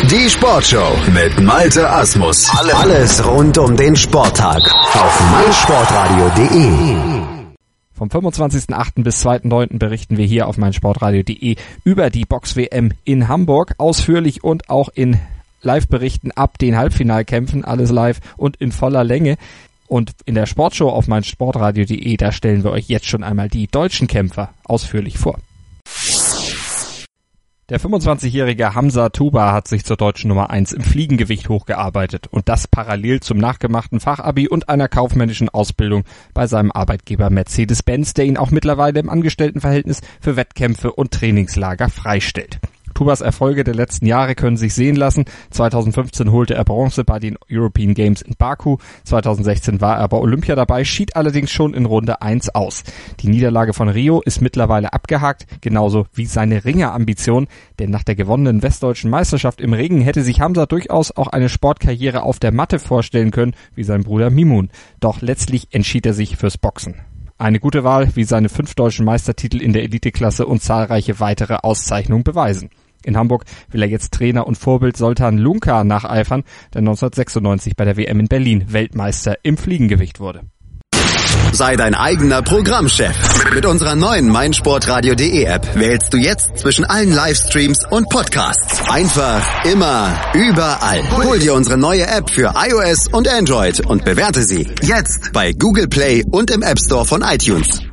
Die Sportshow mit Malte Asmus. Alles rund um den Sporttag auf meinsportradio.de. Vom 25.08. bis 2.09. berichten wir hier auf meinsportradio.de über die Box-WM in Hamburg. Ausführlich und auch in Live-Berichten ab den Halbfinalkämpfen. Alles live und in voller Länge. Und in der Sportshow auf meinsportradio.de, da stellen wir euch jetzt schon einmal die deutschen Kämpfer ausführlich vor. Der 25-jährige Hamza Tuba hat sich zur deutschen Nummer 1 im Fliegengewicht hochgearbeitet und das parallel zum nachgemachten Fachabi und einer kaufmännischen Ausbildung bei seinem Arbeitgeber Mercedes-Benz, der ihn auch mittlerweile im Angestelltenverhältnis für Wettkämpfe und Trainingslager freistellt. Tubas Erfolge der letzten Jahre können sich sehen lassen. 2015 holte er Bronze bei den European Games in Baku. 2016 war er bei Olympia dabei, schied allerdings schon in Runde 1 aus. Die Niederlage von Rio ist mittlerweile abgehakt, genauso wie seine Ringerambition. Denn nach der gewonnenen westdeutschen Meisterschaft im Ringen hätte sich Hamza durchaus auch eine Sportkarriere auf der Matte vorstellen können, wie sein Bruder Mimun. Doch letztlich entschied er sich fürs Boxen. Eine gute Wahl, wie seine 5 deutschen Meistertitel in der Eliteklasse und zahlreiche weitere Auszeichnungen beweisen. In Hamburg will er jetzt Trainer und Vorbild Soltan Lunka nacheifern, der 1996 bei der WM in Berlin Weltmeister im Fliegengewicht wurde. Sei dein eigener Programmchef. Mit unserer neuen meinsportradio.de App wählst du jetzt zwischen allen Livestreams und Podcasts. Einfach, immer, überall. Hol dir unsere neue App für iOS und Android und bewerte sie jetzt bei Google Play und im App Store von iTunes.